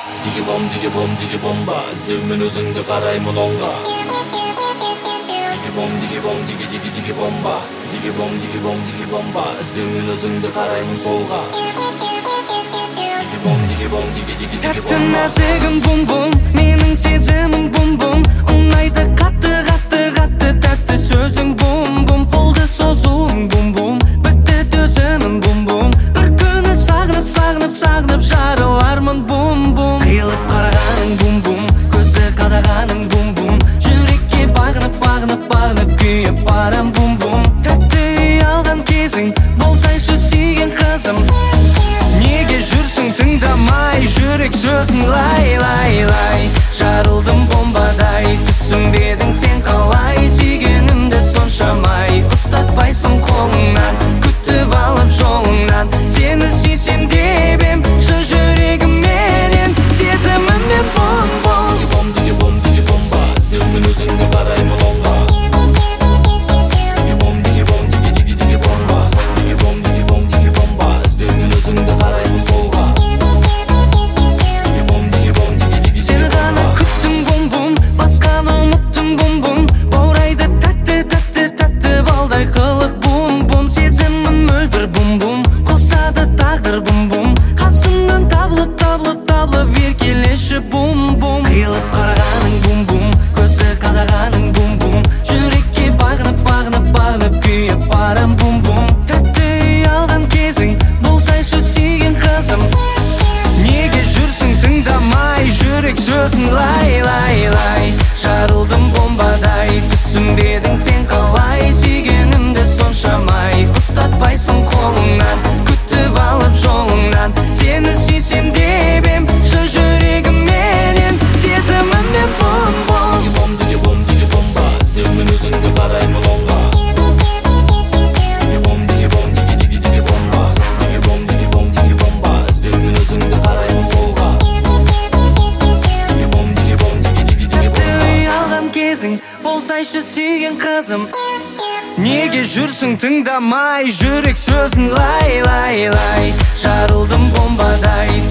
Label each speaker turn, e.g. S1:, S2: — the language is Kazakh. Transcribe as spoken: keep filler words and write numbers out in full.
S1: Digi bom, digi bom, digi bomba. İzlevmen özüngde karayman onga. Digi bom, digi bom, digi digi digi bomba. Digi bom, digi bom, digi bomba. İzlevmen özüngde karayman solga. Digi bom, digi bom, digi digi digi bomba.
S2: Katı nazigim bum bum, mening sezimim bum bum. Unaydı katı katı katı tatlı sözüm bum bum. Oldu sozum bum bum, bitti düzümüm bum bum. Bir günü sağınıp sağınıp sağınıp жарылармын bum bum. Kıyılıp karagaның bum bum, көзді қадағаның bum bum. Жүрекке бағынып бағынып бағынып күйіп барам bum bum. Тәтті алған кезің болсайшы сүйген қызым. Неге жүрсің тыңдамай жүрек сөзін лай лай лай. Жарылдым бомбадай, түсінбедің сен қалай. Сүйгенімді соншамай, ұстатпайсың қолыңнан. Күтіп алып жолыңнан, сені сүйсем деп ем шын жүрегімменен. Сезіміммен бом бом.
S1: Digi bom, digi bom, digi bomba. İzlevmen özüngde karayman onga. Digi bom, digi bom, digi digi digi bomba. Digi bom, digi bom, digi bomba. İzlevmen özüngde karayman solga. Digi bom, digi bom, digi digi digi
S2: Seni ғана
S1: bomba.
S2: күттім бум бум, басқаны ұмыттым бум бум. Баурайды тәтті тәтті тәтті балдай қылық бум бум. Сезімім мөлдір бум бум, қосады тағдыр бум бум. Қасымнан табылып табылып табылып еркелеші бум бум. Қиылып қарағаның бум бум, көзді қадағаның бум бум. Жүрекке бағынып бағынып бағынып күйіп барам бум бум. Тәтті алған кезің болсайшы сүйген қызым. Неге жүрсің тыңдамай жүрек сөзін лай лай лай. Жарылдым бомбадай, түсінбедің сен қалай. Сүйгенімді соншамай, ұстатпайсың қолыңнан. Күтіп алып жолыңнан, сені сүйсем деп ем шын жүрегімменен. Сезіміммен бом бом.
S1: Digi bom, digi bom, digi bomba. İzlevmen özüngde karayman onga. Digi bom, digi bom, digi digi digi bomba. Digi bom, digi bom, digi bomba. İzlevmen özüngde karayman solga. Digi bom, digi bom, digi digi digi bomba.
S2: Тәтті алған кезің болсайшы сүйген қызым. Неге жүрсің тыңдамай жүрек сөзін лай лай лай. Жарылдым бомбадай,